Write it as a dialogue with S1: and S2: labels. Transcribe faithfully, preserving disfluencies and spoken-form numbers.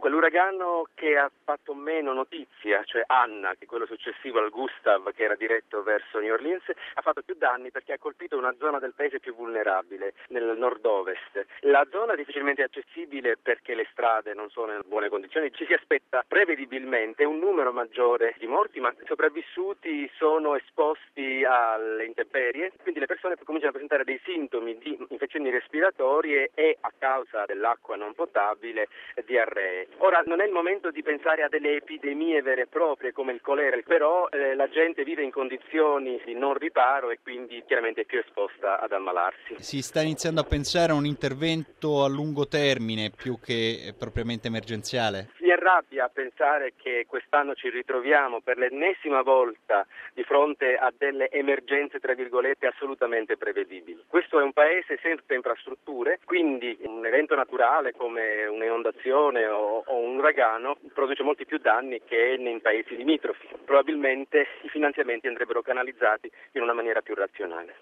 S1: Dunque, l'uragano che ha fatto meno notizia, cioè Anna, che è quello successivo al Gustav, che era diretto verso New Orleans, ha fatto più danni perché ha colpito una zona del paese più vulnerabile, nel nord-ovest. La zona è difficilmente accessibile perché le strade non sono in buone condizioni. Ci si aspetta prevedibilmente un numero maggiore di morti, ma i sopravvissuti sono esposti alle intemperie, quindi le persone cominciano a presentare dei sintomi di infezioni respiratorie e, a causa dell'acqua non potabile, diarrea. Ora non è il momento di pensare a delle epidemie vere e proprie come il colera, però eh, la gente vive in condizioni di non riparo e quindi chiaramente è più esposta ad ammalarsi.
S2: Si sta iniziando a pensare a un intervento a lungo termine più che propriamente emergenziale?
S1: Mi arrabbia a pensare che quest'anno ci ritroviamo per l'ennesima volta di fronte a delle emergenze tra virgolette assolutamente prevedibili. Questo è un paese senza infrastrutture, quindi un evento naturale come un'inondazione o, o un uragano produce molti più danni che nei paesi limitrofi. Probabilmente i finanziamenti andrebbero canalizzati in una maniera più razionale.